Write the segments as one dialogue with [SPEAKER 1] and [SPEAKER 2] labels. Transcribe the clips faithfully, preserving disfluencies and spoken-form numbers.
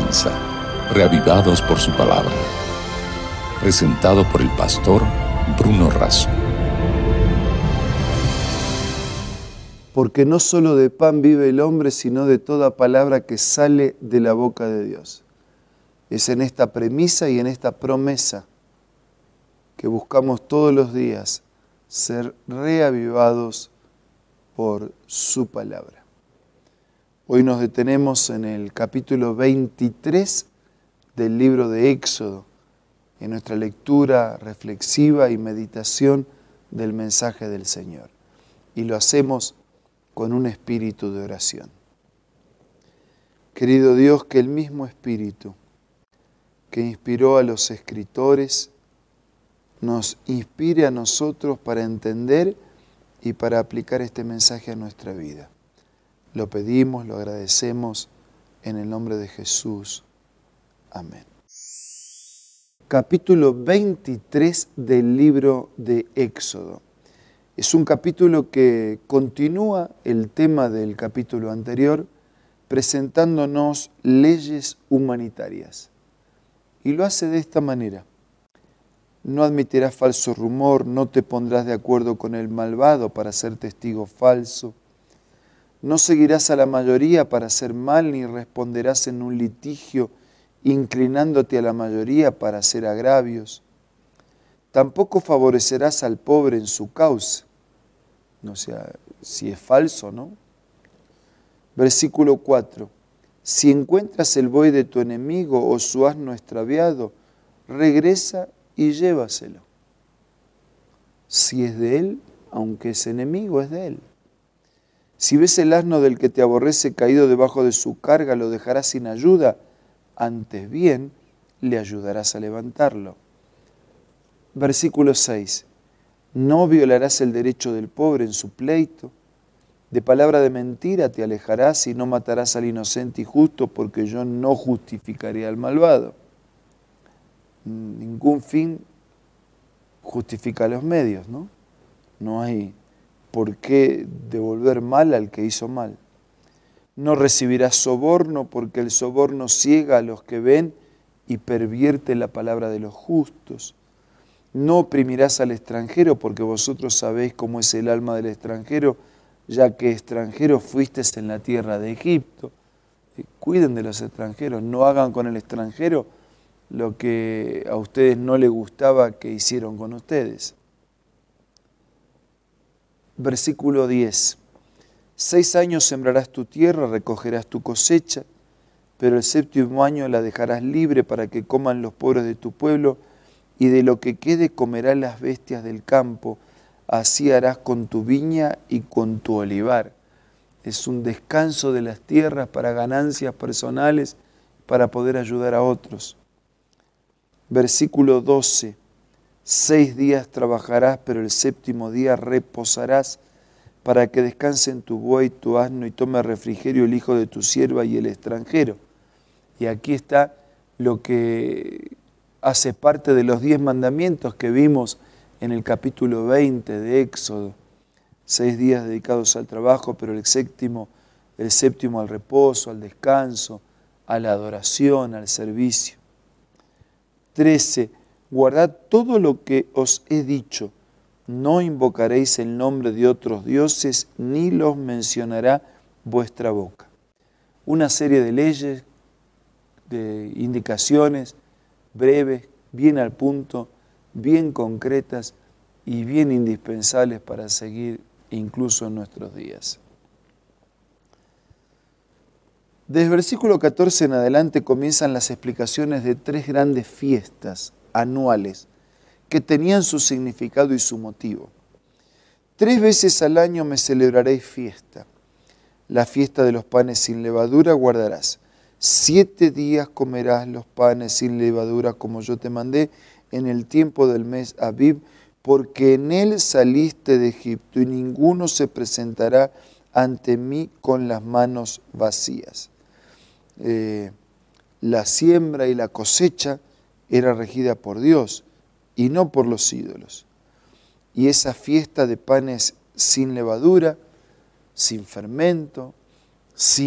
[SPEAKER 1] comienza, Reavivados por su palabra. Presentado por el pastor Bruno Razo.
[SPEAKER 2] Porque no solo de pan vive el hombre, sino de toda palabra que sale de la boca de Dios. Es en esta premisa y en esta promesa que buscamos todos los días ser reavivados por su palabra. Hoy nos detenemos en el capítulo veintitrés del libro de Éxodo, en nuestra lectura reflexiva y meditación del mensaje del Señor. Y lo hacemos con un espíritu de oración. Querido Dios, que el mismo espíritu que inspiró a los escritores nos inspire a nosotros para entender y para aplicar este mensaje a nuestra vida. Lo pedimos, lo agradecemos en el nombre de Jesús. Amén. Capítulo veintitrés del libro de Éxodo. Es un capítulo que continúa el tema del capítulo anterior, presentándonos leyes humanitarias. Y lo hace de esta manera. No admitirás falso rumor, no te pondrás de acuerdo con el malvado para ser testigo falso. No seguirás a la mayoría para hacer mal, ni responderás en un litigio inclinándote a la mayoría para hacer agravios. Tampoco favorecerás al pobre en su causa. No sé si es falso, ¿no? Versículo cuatro. Si encuentras el buey de tu enemigo o su asno extraviado, regresa y llévaselo. Si es de él, aunque es enemigo, es de él. Si ves el asno del que te aborrece caído debajo de su carga, lo dejarás sin ayuda. Antes bien, le ayudarás a levantarlo. Versículo seis. No violarás el derecho del pobre en su pleito. De palabra de mentira te alejarás y no matarás al inocente y justo, porque yo no justificaré al malvado. Ningún fin justifica los medios, ¿no? No hay por qué devolver mal al que hizo mal. No recibirás soborno, porque el soborno ciega a los que ven y pervierte la palabra de los justos. No oprimirás al extranjero, porque vosotros sabéis cómo es el alma del extranjero, ya que extranjeros fuisteis en la tierra de Egipto. Cuiden de los extranjeros, no hagan con el extranjero lo que a ustedes no les gustaba que hicieron con ustedes. Versículo diez. Seis años sembrarás tu tierra, recogerás tu cosecha, pero el séptimo año la dejarás libre para que coman los pobres de tu pueblo, y de lo que quede comerán las bestias del campo. Así harás con tu viña y con tu olivar. Es un descanso de las tierras para ganancias personales, para poder ayudar a otros. Versículo doce. Seis días trabajarás, pero el séptimo día reposarás, para que descansen tu buey, tu asno, y tome refrigerio el hijo de tu sierva y el extranjero. Y aquí está lo que hace parte de los diez mandamientos que vimos en el capítulo veinte de Éxodo. Seis días dedicados al trabajo, pero el séptimo, el séptimo al reposo, al descanso, a la adoración, al servicio. trece. Guardad todo lo que os he dicho. No invocaréis el nombre de otros dioses, ni los mencionará vuestra boca. Una serie de leyes, de indicaciones breves, bien al punto, bien concretas y bien indispensables para seguir incluso en nuestros días. Desde el versículo catorce en adelante comienzan las explicaciones de tres grandes fiestas anuales que tenían su significado y su motivo. Tres veces al año me celebraréis fiesta. La fiesta de los panes sin levadura guardarás. Siete días comerás los panes sin levadura como yo te mandé en el tiempo del mes Abib, porque en él saliste de Egipto y ninguno se presentará ante mí con las manos vacías. Eh, la siembra y la cosecha era regida por Dios y no por los ídolos. Y esa fiesta de panes sin levadura, sin fermento, sin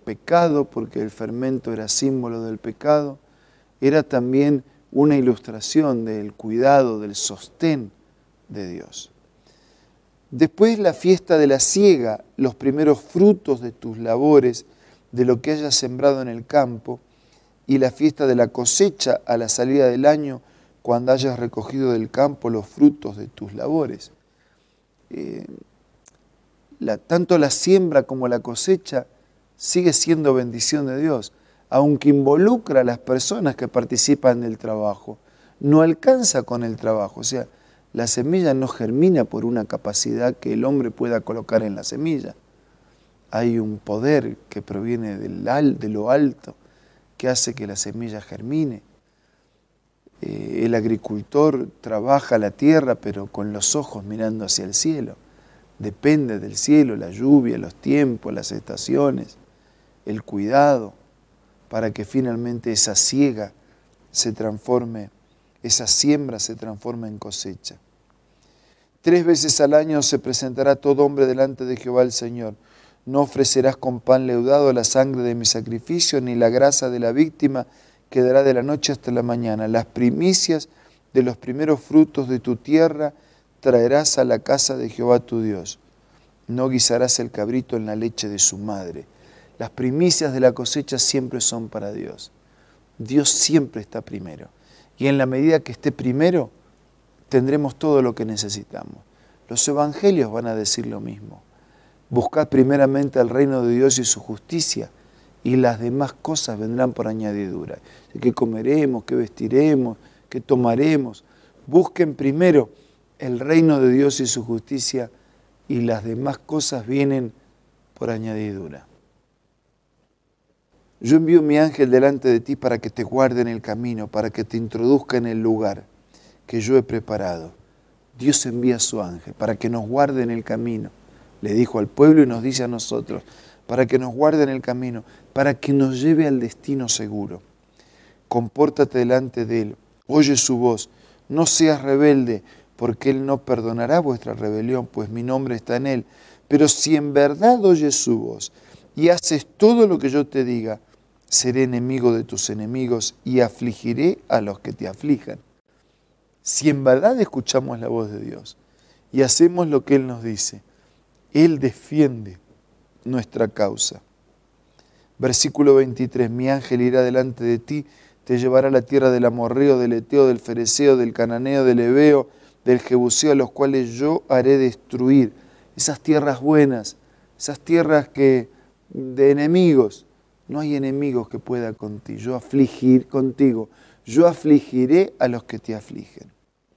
[SPEAKER 2] pecado, porque el fermento era símbolo del pecado, era también una ilustración del cuidado, del sostén de Dios. Después la fiesta de la siega, los primeros frutos de tus labores, de lo que hayas sembrado en el campo, y la fiesta de la cosecha a la salida del año, cuando hayas recogido del campo los frutos de tus labores. Eh, la, tanto la siembra como la cosecha sigue siendo bendición de Dios, aunque involucra a las personas que participan del trabajo. No alcanza con el trabajo, o sea, la semilla no germina por una capacidad que el hombre pueda colocar en la semilla. Hay un poder que proviene del, de lo alto que hace que la semilla germine. Eh, el agricultor trabaja la tierra, pero con los ojos mirando hacia el cielo. Depende del cielo, la lluvia, los tiempos, las estaciones, el cuidado, para que finalmente esa siega se transforme, esa siembra se transforme en cosecha. Tres veces al año se presentará todo hombre delante de Jehová el Señor. No ofrecerás con pan leudado la sangre de mi sacrificio, ni la grasa de la víctima quedará de la noche hasta la mañana. Las primicias de los primeros frutos de tu tierra traerás a la casa de Jehová tu Dios. No guisarás el cabrito en la leche de su madre. Las primicias de la cosecha siempre son para Dios. Dios siempre está primero. Y en la medida que esté primero, tendremos todo lo que necesitamos. Los evangelios van a decir lo mismo. Buscad primeramente el reino de Dios y su justicia, y las demás cosas vendrán por añadidura. ¿Qué comeremos? ¿Qué vestiremos? ¿Qué tomaremos? Busquen primero el reino de Dios y su justicia, y las demás cosas vienen por añadidura. Yo envío mi ángel delante de ti para que te guarde en el camino, para que te introduzca en el lugar que yo he preparado. Dios envía a su ángel para que nos guarde en el camino. Le dijo al pueblo y nos dice a nosotros, para que nos guarde en el camino, para que nos lleve al destino seguro. Compórtate delante de él, oye su voz, no seas rebelde, porque él no perdonará vuestra rebelión, pues mi nombre está en él. Pero si en verdad oyes su voz y haces todo lo que yo te diga, seré enemigo de tus enemigos y afligiré a los que te aflijan. Si en verdad escuchamos la voz de Dios y hacemos lo que Él nos dice, Él defiende nuestra causa. Versículo veintitrés, mi ángel irá delante de ti, te llevará a la tierra del amorreo, del eteo, del fereceo, del cananeo, del heveo, del jebuseo, a los cuales yo haré destruir. Esas tierras buenas, esas tierras que de enemigos, no hay enemigos que pueda contigo, yo afligir contigo, yo afligiré a los que te afligen.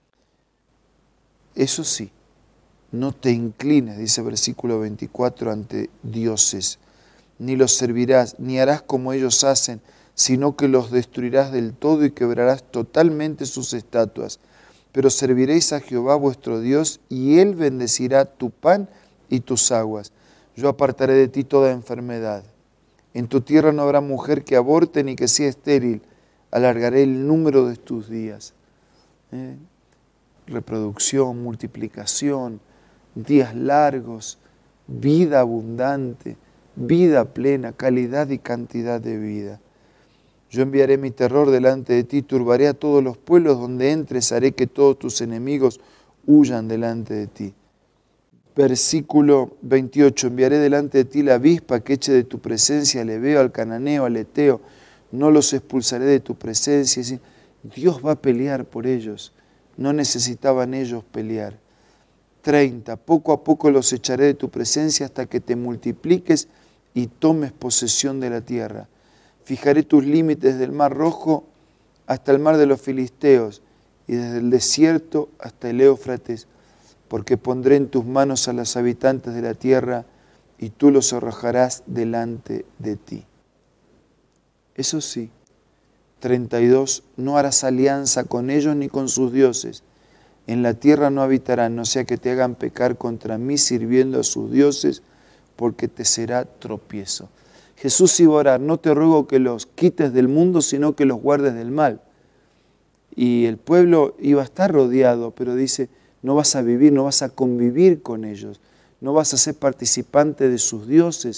[SPEAKER 2] Eso sí, no te inclines, dice versículo veinticuatro, ante dioses, ni los servirás, ni harás como ellos hacen, sino que los destruirás del todo y quebrarás totalmente sus estatuas. Pero serviréis a Jehová vuestro Dios, y Él bendecirá tu pan y tus aguas. Yo apartaré de ti toda enfermedad. En tu tierra no habrá mujer que aborte ni que sea estéril. Alargaré el número de tus días. ¿Eh? Reproducción, multiplicación, días largos, vida abundante, vida plena, calidad y cantidad de vida. Yo enviaré mi terror delante de ti, turbaré a todos los pueblos donde entres, haré que todos tus enemigos huyan delante de ti. Versículo veintiocho, enviaré delante de ti la avispa que eche de tu presencia al heveo, al cananeo, al eteo, no los expulsaré de tu presencia. Dios va a pelear por ellos, no necesitaban ellos pelear. treinta, poco a poco los echaré de tu presencia hasta que te multipliques y tomes posesión de la tierra. Fijaré tus límites del mar Rojo hasta el mar de los filisteos y desde el desierto hasta el Éufrates, porque pondré en tus manos a los habitantes de la tierra y tú los arrojarás delante de ti. Eso sí, treinta y dos, no harás alianza con ellos ni con sus dioses. En la tierra no habitarán, no sea que te hagan pecar contra mí sirviendo a sus dioses, porque te será tropiezo. Jesús iba a orar, no te ruego que los quites del mundo, sino que los guardes del mal. Y el pueblo iba a estar rodeado, pero dice, no vas a vivir, no vas a convivir con ellos, no vas a ser participante de sus dioses,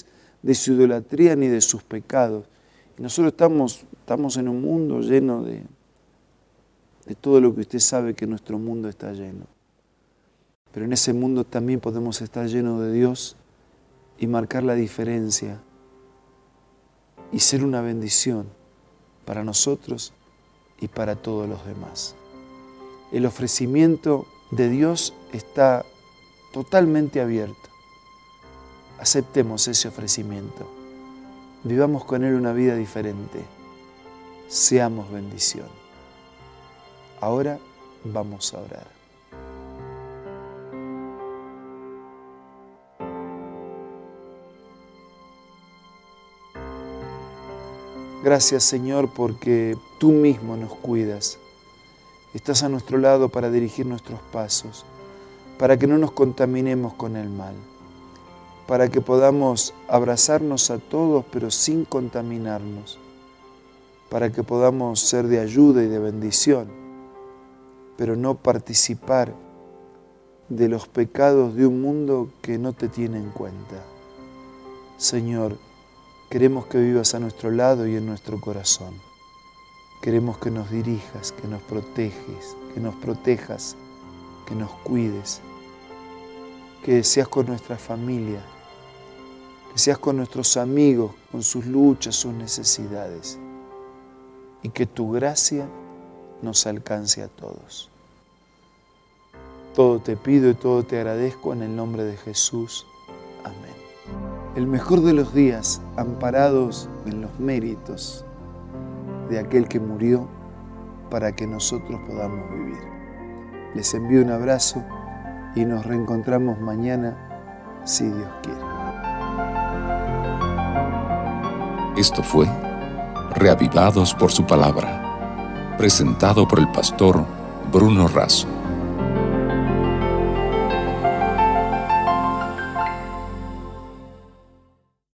[SPEAKER 2] de su idolatría ni de sus pecados. Y nosotros estamos, estamos en un mundo lleno de, de todo lo que usted sabe que nuestro mundo está lleno. Pero en ese mundo también podemos estar llenos de Dios y marcar la diferencia y ser una bendición para nosotros y para todos los demás. El ofrecimiento de Dios está totalmente abierto. Aceptemos ese ofrecimiento. Vivamos con Él una vida diferente. Seamos bendición. Ahora vamos a orar. Gracias, Señor, porque tú mismo nos cuidas. Estás a nuestro lado para dirigir nuestros pasos, para que no nos contaminemos con el mal, para que podamos abrazarnos a todos pero sin contaminarnos, para que podamos ser de ayuda y de bendición, pero no participar de los pecados de un mundo que no te tiene en cuenta. Señor, queremos que vivas a nuestro lado y en nuestro corazón. Queremos que nos dirijas, que nos proteges, que nos protejas, que nos cuides, que seas con nuestra familia, que seas con nuestros amigos, con sus luchas, sus necesidades, y que tu gracia nos alcance a todos. Todo te pido y todo te agradezco en el nombre de Jesús. Amén. El mejor de los días, amparados en los méritos de aquel que murió para que nosotros podamos vivir. Les envío un abrazo y nos reencontramos mañana, si Dios quiere.
[SPEAKER 1] Esto fue Reavivados por su palabra, presentado por el pastor Bruno Razo.